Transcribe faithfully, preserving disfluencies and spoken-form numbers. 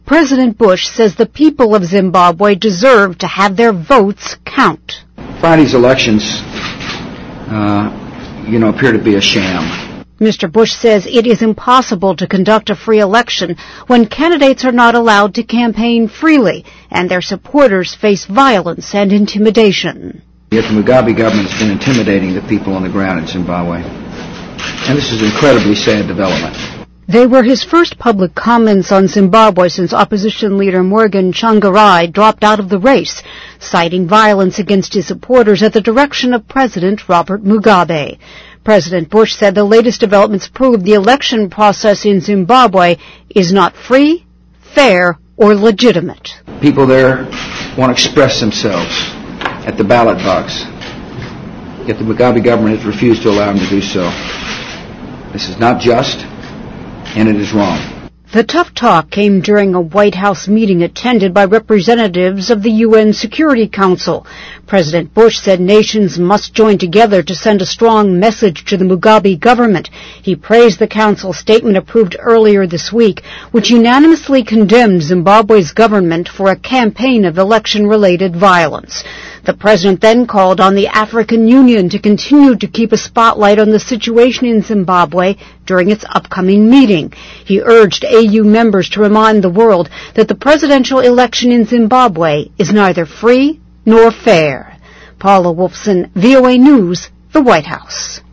President Bush says the people of Zimbabwe deserve to have their votes count. Friday's elections, uh, you know, appear to be a sham. Mister Bush says it is impossible to conduct a free election when candidates are not allowed to campaign freely and their supporters face violence and intimidation. Yet the Mugabe government has been intimidating the people on the ground in Zimbabwe. And this is an incredibly sad development. They were his first public comments on Zimbabwe since opposition leader Morgan Tsvangirai dropped out of the race, citing violence against his supporters at the direction of President Robert Mugabe. President Bush said the latest developments prove the election process in Zimbabwe is not free, fair, or legitimate. People there want to express themselves at the ballot box, yet the Mugabe government has refused to allow them to do so. This is not just, and it is wrong. The tough talk came during a White House meeting attended by representatives of the U N Security Council. President Bush said nations must join together to send a strong message to the Mugabe government. He praised the Council statement approved earlier this week, which unanimously condemned Zimbabwe's government for a campaign of election-related violence. The president then called on the African Union to continue to keep a spotlight on the situation in Zimbabwe during its upcoming meeting. He urged A U members to remind the world that the presidential election in Zimbabwe is neither free nor fair. Paula Wolfson, V O A News, the White House.